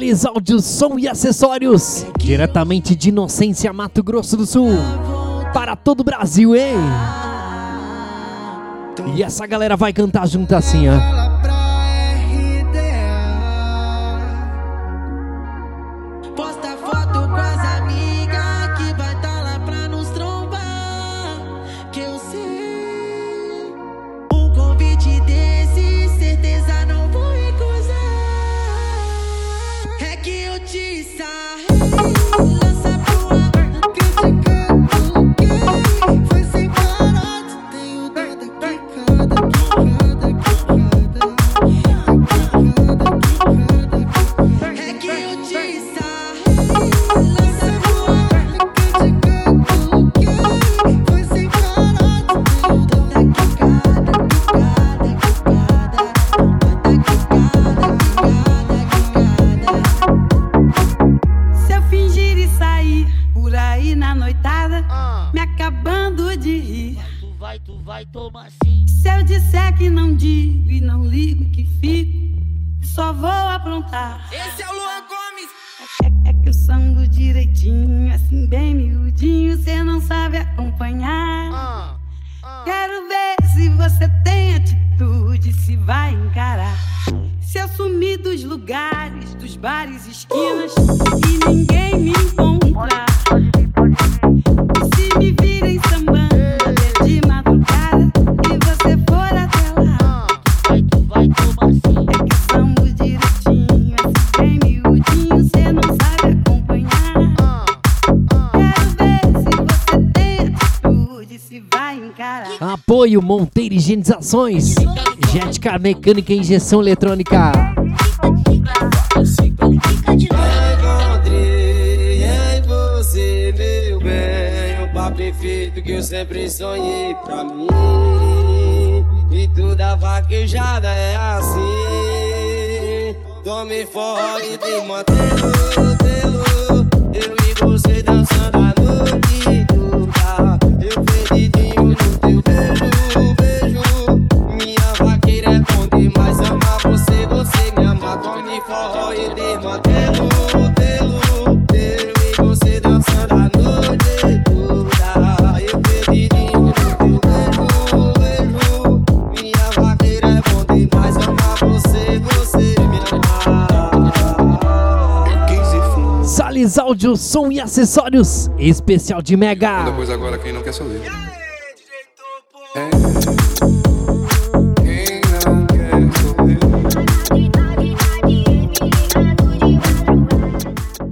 Salles Áudio, Som e Acessórios, diretamente de Inocência, Mato Grosso do Sul, para todo o Brasil, hein? E essa galera vai cantar junto assim, ó. Posta foto com as amigas que vai tá lá pra nos trombar. Que eu sei, um convite desse, certeza não vou recusar. É que eu te sarrei, lança pro ar, criticando o que foi sem parar. Tenho dado quicada. É que eu te sarrei, lança pro ar, criticando o que foi sem parar. Tenho dado quicada. Se eu fingir e sair por aí na noitada, me acabando de rir, Tu vai tomar sim. se eu disser que não digo e não ligo que fico, só vou aprontar. Esse é o Luan Gomes. É que eu sango direitinho, assim bem miudinho, cê não sabe acompanhar. Quero ver se você tem atitude, se vai encarar. Se eu sumir dos lugares, dos bares, esquinas, e ninguém me encontrar. Se me virem sambando até de madrugada e você for até lá, Tu vai tomar sim. é que eu sambo direitinho, assim bem miudinho, cê não sabe acompanhar. Quero ver se você tem atitude, se vai encarar. Apoio Monteiro Higienizações, Jética Mecânica e Injeção Eletrônica. Encontrei em você, meu bem, o par perfeito que eu sempre sonhei pra mim. E toda vaquejada é assim. Tome fora e te mantendo. Eu e você dançando a noite toda. Eu perdidinho no teu beijo. Minha vaqueira é bom demais, amar você, você me ama. Tome forró e te mantendo. Eu e você dançando a noite toda. Eu perdidinho no teu beijo. Minha vaqueira é bom demais, amar você, você me ama. Salles Áudio, Som e Acessórios, especial de Mega. Depois agora quem não quer saber.